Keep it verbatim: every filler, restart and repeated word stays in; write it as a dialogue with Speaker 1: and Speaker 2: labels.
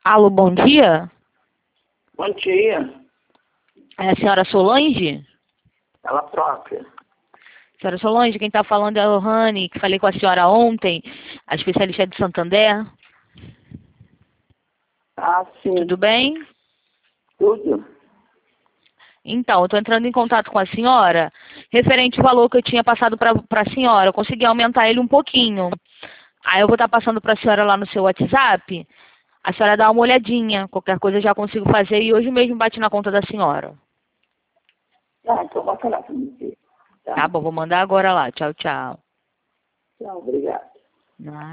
Speaker 1: Alô, bom dia.
Speaker 2: Bom dia.
Speaker 1: É a senhora Solange?
Speaker 2: Ela própria.
Speaker 1: Senhora Solange, quem está falando é a Lohane, que falei com a senhora ontem, a especialista de Santander.
Speaker 2: Ah, sim.
Speaker 1: Tudo bem?
Speaker 2: Tudo.
Speaker 1: Então, eu estou entrando em contato com a senhora, referente ao valor que eu tinha passado para a senhora. Eu consegui aumentar ele um pouquinho. Aí eu vou estar passando para a senhora lá no seu WhatsApp. A senhora dá uma olhadinha. Qualquer coisa eu já consigo fazer e hoje mesmo bate na conta da senhora.
Speaker 2: Ah, então bota lá para me ver. Tá?
Speaker 1: Tá bom, vou mandar agora lá. Tchau, tchau.
Speaker 2: Tchau, obrigada.
Speaker 1: Ah.